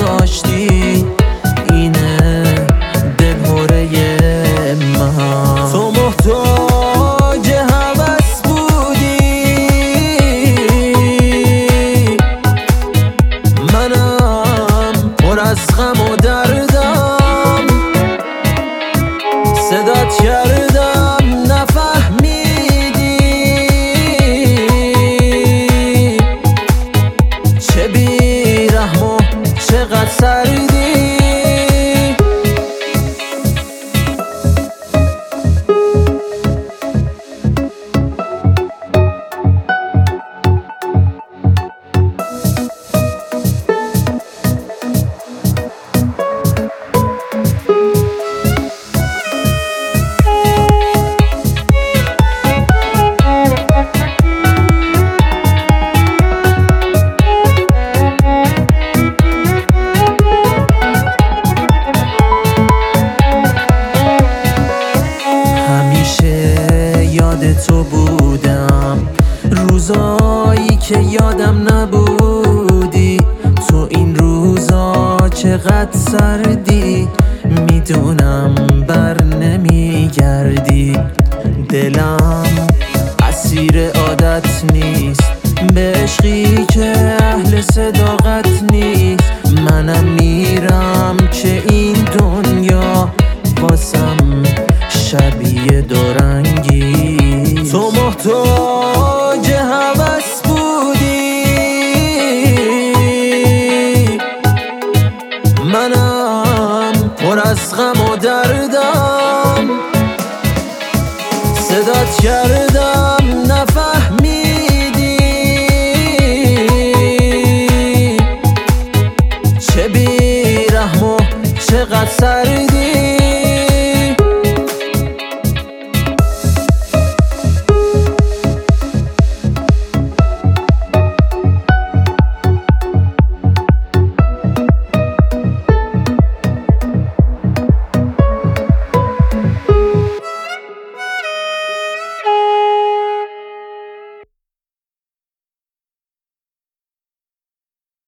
داشتی، اینه دلهوره من. تو محتاج هوس بودی، منم پر از غم و دردم. صدات کردم نفهمیدی، چه بیرحم و چقدر سردی. تو بودم روزایی که یادم نبودی. تو این روزا چقدر سردی، میدونم بر نمیگردی. دلم اسیر عادت نیست، به عشقی که اهل صداقت نیست. منم میرم که این دنیا واسم شبیه دورنگی. تو محتاج هوس بودی، منم پر از غم و دردم. صدات کردم نفهمیدی، چه بیرحم و چقدر سردی.